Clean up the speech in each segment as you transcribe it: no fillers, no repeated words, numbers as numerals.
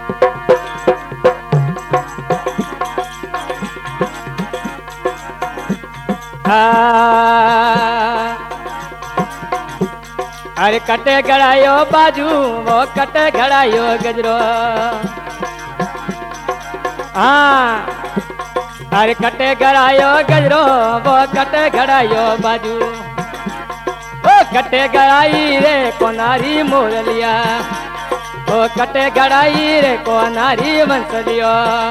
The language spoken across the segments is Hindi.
अरे कटे गड़ायो बाजू वो कटे गड़ायो गजरो। हाँ अरे कटे गड़ायो गजरो वो कटे गड़ायो बाजू। ओ कटे गड़ाई रे कोनारी मोरलिया, ओ कटे गड़ाई रे कोनारी वंशलियो।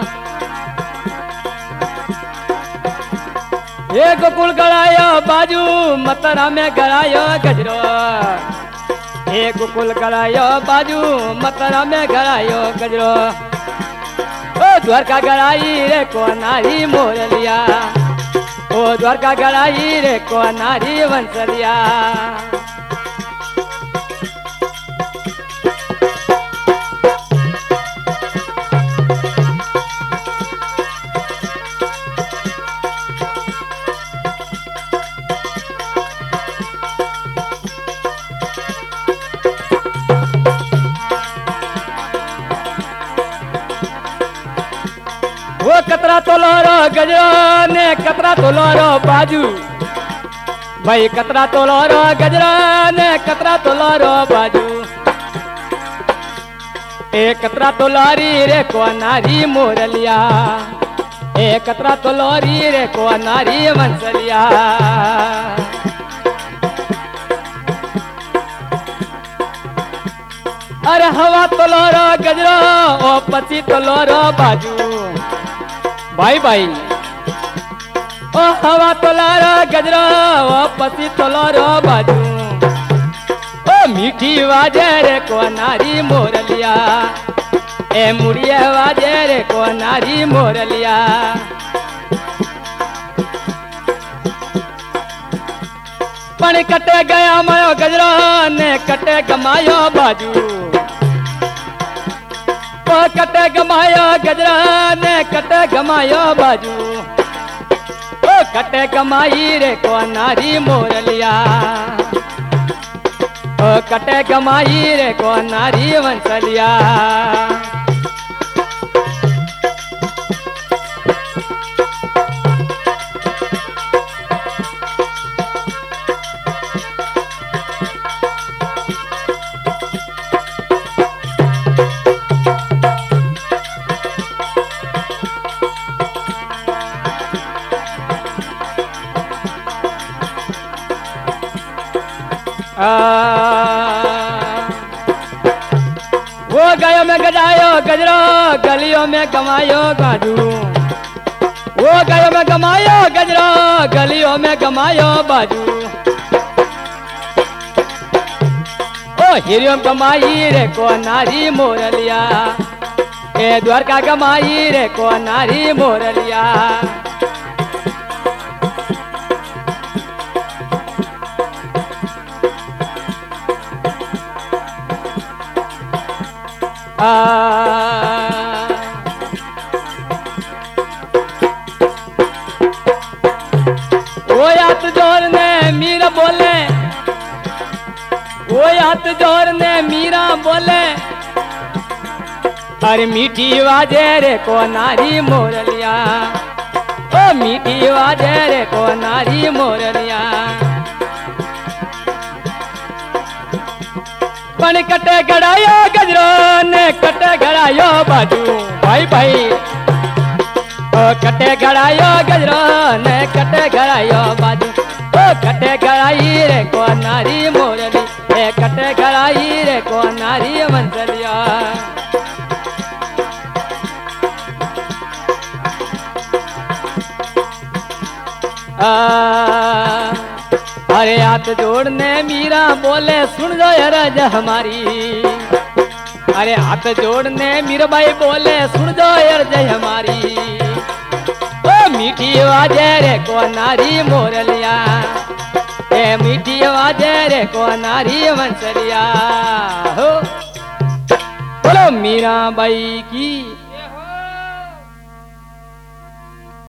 ये गोकुल गड़ायो बाजू मतरा में गड़ायो गजरो। ये गोकुल गड़ायो बाजू मतरा में गड़ायो गजरो। ओ द्वारका गड़ाई रे को नारी मोरलिया, ओ द्वारका गड़ाई रे को नारी वंशलिया। वो कतरा तोलारो गजरो ने कतरा तोलारो बाजू। भाई कतरा तोलारो गजरो ने कतरा तोलारो बाजू। ए कतरा तोलारी रे को नारी मोरलिया, ए कतरा तोलारी रे को नारी वंशलिया। अरे हवा तोलारो गजरो ओ पति तोलारो बाजू। भाई भाई ओ हवा तोलारो गजरो ओ पति तोलारो बाजू। ओ मीठी वाजे रे को नारी मोरलिया, ए मुड़िया वाजे रे को नारी मोरलिया। पण कटे गया मायो गजरो ने कटे गमायो बाजू। ओ कटे गमायो गजरा ने कटे गमायो बाजू। ओ कटे गमाई रे को नारी मोरलिया, ओ कटे गमाई रे को नारी वंशलिया। वो गायों में गजायो गजरो गलियों में गमायो गाजू। वो गायों में गमायो गजरो गलियों में गमायो बाजू। ओ हिरियों गमाई रे को नारी मोरलिया, ए द्वारका गमाई रे को नारी मोरलिया। वो हाथ जोड़ने मीरा बोले, वो हाथ जोड़ने मीरा बोले। अरे मीठी वाजे रे को नारी मोरलिया, ओ मीठी वाजे रे को नारी मोरलिया। पण कटे गड़ायो गजरो ने कटे गड़ायो बाजू। भाई भाई ओ कटे गड़ायो गजरो ने कटे गड़ायो बाजू। ओ कटे गड़ाई रे को नारी मोरली, ए कटे गड़ाई रे को नारी वंशलिया। अरे हाथ जोड़ने मीरा बोले सुन जो रज हमारी। अरे हाथ जोड़ने मीराबाई बोले सुन जो रज हमारी। ओ मीठी आवाजे रे को नारी मोरलिया, ए मीठी आवाजे रे को नारी वंशलिया। हो बोलो मीराबाई की।